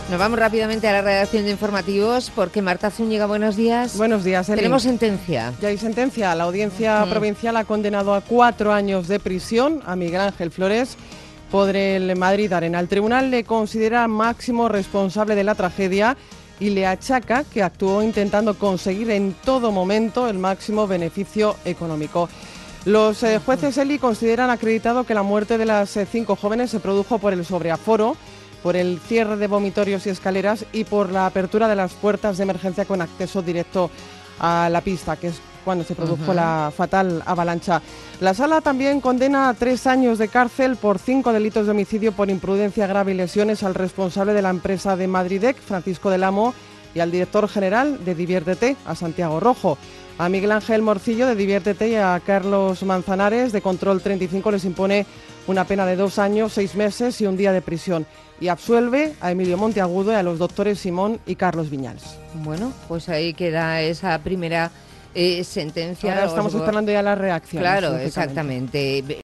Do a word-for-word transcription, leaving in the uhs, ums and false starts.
Nos vamos rápidamente a la redacción de informativos porque Marta Zúñiga, buenos días. Buenos días, Eli. Tenemos sentencia. Ya hay sentencia. La Audiencia Mm. Provincial ha condenado a cuatro años de prisión a Miguel Ángel Flores por el Madrid Arena. El tribunal le considera máximo responsable de la tragedia y le achaca que actuó intentando conseguir en todo momento el máximo beneficio económico. Los eh, jueces, Eli, consideran acreditado que la muerte de las eh, cinco jóvenes se produjo por el sobreaforo, por el cierre de vomitorios y escaleras y por la apertura de las puertas de emergencia con acceso directo a la pista, que es cuando se produjo uh-huh. la fatal avalancha. La Sala también condena a tres años de cárcel por cinco delitos de homicidio por imprudencia grave y lesiones al responsable de la empresa de Madridec, Francisco del Amo, y al director general de Diviértete, a Santiago Rojo. A Miguel Ángel Morcillo de Diviértete y a Carlos Manzanares de Control treinta y cinco les impone una pena de dos años, seis meses y un día de prisión. Y absuelve a Emilio Monteagudo y a los doctores Simón y Carlos Viñals. Bueno, pues ahí queda esa primera eh, sentencia. Ahora estamos Os... esperando ya las reacciones. Claro, exactamente.